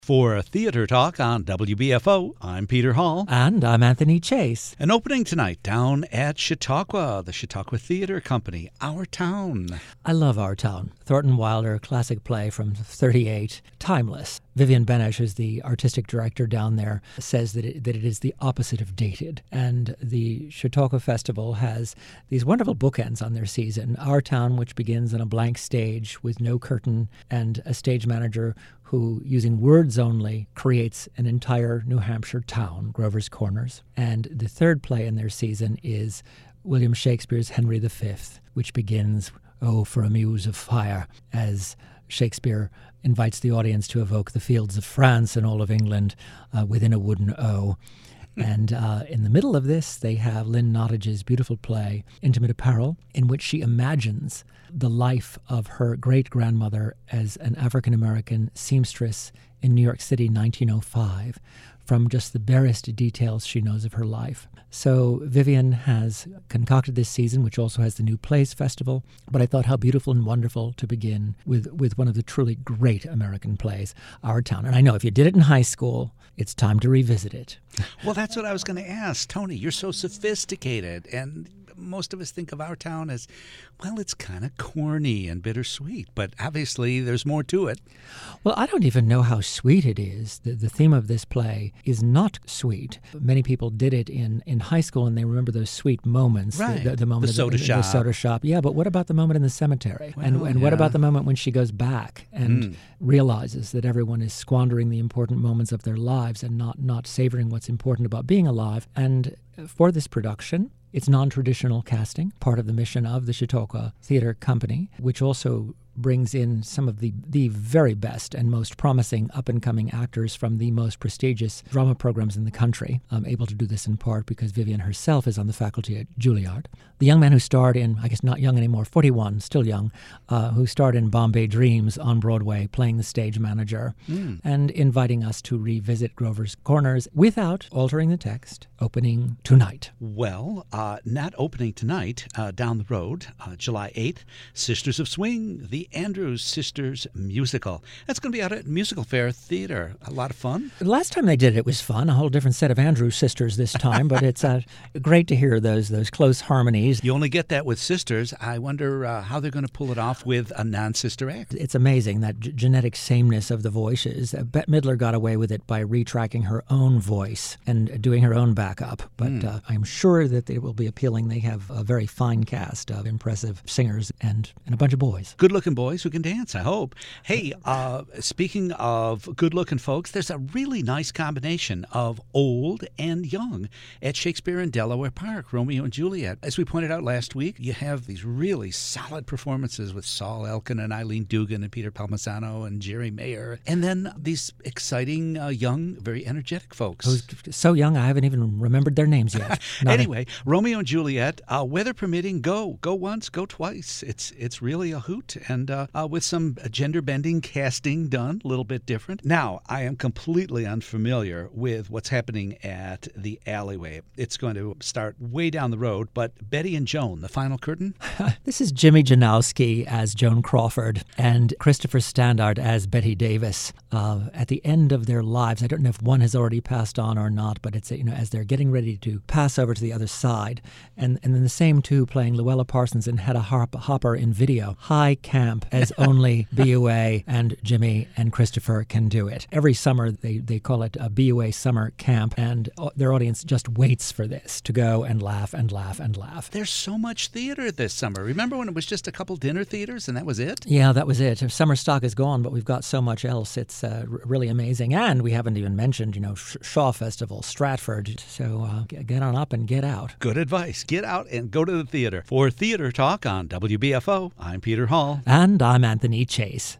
For Theater Talk on WBFO, I'm Peter Hall. And I'm Anthony Chase. An opening tonight down at Chautauqua, the Chautauqua Theater Company, Our Town. I love Our Town. Thornton Wilder, classic play from 1938, timeless. Vivian Benesch, who's the artistic director down there, says that it is the opposite of dated. And the Chautauqua Festival has these wonderful bookends on their season. Our Town, which begins on a blank stage with no curtain and a stage manager who, using words only, creates an entire New Hampshire town, Grover's Corners. And the third play in their season is William Shakespeare's Henry V, which begins, "Oh, for a muse of fire," as Shakespeare invites the audience to evoke the fields of France and all of England within a wooden O. And in the middle of this, they have Lynn Nottage's beautiful play, Intimate Apparel, in which she imagines the life of her great-grandmother as an African-American seamstress in New York City, 1905, from just the barest details she knows of her life. So Vivian has concocted this season, which also has the New Plays Festival, but I thought how beautiful and wonderful to begin with one of the truly great American plays, Our Town. And I know if you did it in high school, it's time to revisit it. Well, that's what I was going to ask. Tony, you're so sophisticated, and most of us think of Our Town as, well, it's kind of corny and bittersweet, but obviously there's more to it. Well, I don't even know how sweet it is. The theme of this play is not sweet. Many people did it in high school, and they remember those sweet moments. Right. The moment The soda shop. The soda shop. Yeah, but what about the moment in the cemetery? Well, and what about the moment when she goes back and realizes that everyone is squandering the important moments of their lives and not savoring what's important about being alive? And for this production, it's non-traditional casting, part of the mission of the Chautauqua Theater Company, which also brings in some of the very best and most promising up-and-coming actors from the most prestigious drama programs in the country. I'm able to do this in part because Vivian herself is on the faculty at Juilliard. The young man who starred in, I guess not young anymore, 41, still young, who starred in Bombay Dreams on Broadway, playing the stage manager, and inviting us to revisit Grover's Corners without altering the text, opening tonight. Well, not opening tonight, down the road, July 8th, Sisters of Swing, the Andrews Sisters musical. That's going to be out at Musical Fair Theater. A lot of fun. The last time they did it was fun, a whole different set of Andrews sisters this time, but it's great to hear those close harmonies. You only get that with sisters. I wonder how they're going to pull it off with a non-sister act. It's amazing, that genetic sameness of the voices. Bette Midler got away with it by retracking her own voice and doing her own backup, but I'm sure that it will be appealing. They have a very fine cast of impressive singers and a bunch of boys. Good-looking boys who can dance, I hope. Hey, speaking of good-looking folks, there's a really nice combination of old and young at Shakespeare in Delaware Park, Romeo and Juliet. As we pointed out last week, you have these really solid performances with Saul Elkin and Eileen Dugan and Peter Palmisano and Jerry Mayer, and then these exciting, young, very energetic folks. Who's so young I haven't even remembered their names yet. Anyway, Romeo and Juliet, weather permitting, go once, go twice. It's really a hoot. And with some gender-bending casting done, a little bit different. Now, I am completely unfamiliar with what's happening at the Alleyway. It's going to start way down the road, but Betty and Joan, the final curtain? This is Jimmy Janowski as Joan Crawford and Christopher Standard as Betty Davis. At the end of their lives, I don't know if one has already passed on or not, but it's as they're getting ready to pass over to the other side. And then the same two playing Luella Parsons and Hedda Hopper in Video. High camp as only BUA and Jimmy and Christopher can do it. Every summer they call it a BUA summer camp, and their audience just waits for this to go and laugh and laugh and laugh. There's so much theater this summer. Remember when it was just a couple dinner theaters and that was it? Yeah, that was it. Summer stock is gone, but we've got so much else. It's really amazing. And we haven't even mentioned, Shaw Festival, Stratford. So get on up and get out. Good advice. Get out and go to the theater. For Theater Talk on WBFO, I'm Peter Hall. And I'm Anthony Chase.